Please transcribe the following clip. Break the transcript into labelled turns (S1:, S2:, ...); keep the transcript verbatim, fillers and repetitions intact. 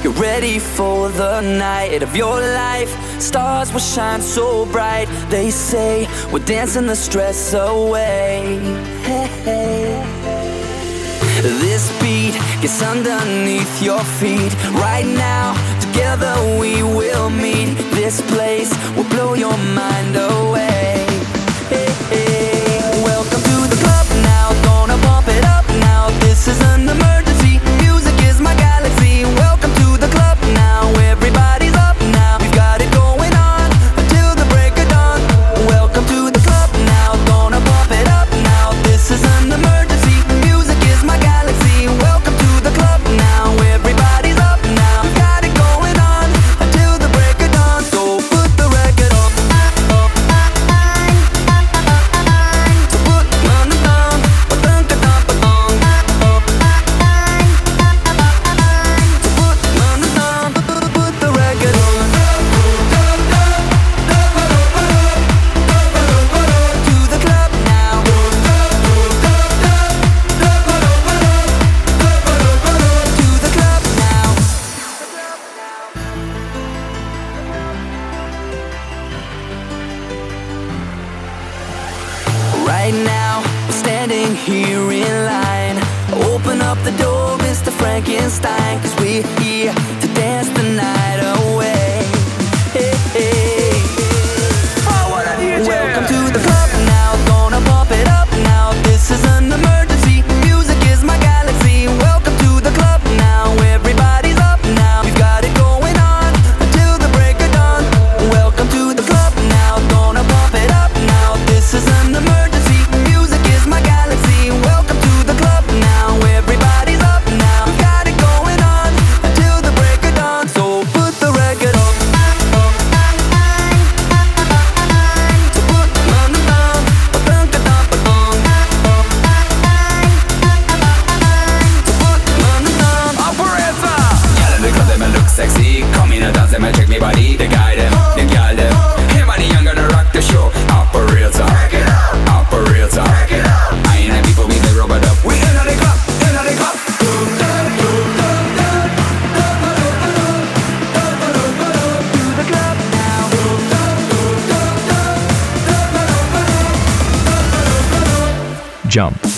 S1: Get ready for the night of your life. Stars will shine so bright. They say we're dancing the stress away. Hey, hey. This beat gets underneath your feet. Right now, together we will meet. This place will blow your mind away. Hey, hey. Welcome to the club now. Gonna bump it up now. This is an emergency. Music is my galaxy. Welcome to the club now. Everybody's up now. We've got it going on until the break of dawn. Welcome to the club now. Gonna bump it up now. This is an emergency. Music is my galaxy. Welcome to the club now. Everybody's up now. We've got it going on until the break of dawn. So put the record on. So put on the thong. Ba-dunk-a-dunk-ba-dong. So put on the thong. Put the record on. To the club now. To the club now. Right now, we're standing here in line. Open up the door, Mister Frankenstein, 'cause we're here to dance the night away. Hey, hey. Welcome to the club now. Gonna bump it up now. This is an emergency. Music is my galaxy. Welcome to the club now. Everybody's up now. We've got it going on until the break of dawn. Welcome to the club now. Gonna bump it up now. This is an emergency. Music is my galaxy. Welcome to the club now. Everybody's up now. We've got it going on until the break of dawn. So put the record on. So put on the thong. Ba-dunk-a-dunk-ba-dong. So put on the thong. Operator!
S2: Y'all in the club, them a look sexy. Come in and dance, them a check me body. The guy them, the girl them. Him and the young gonna rock the show. Operator, operator. I ain't happy for me, they rub it up. We in the club, in the club.
S1: To the club now.
S3: Jump.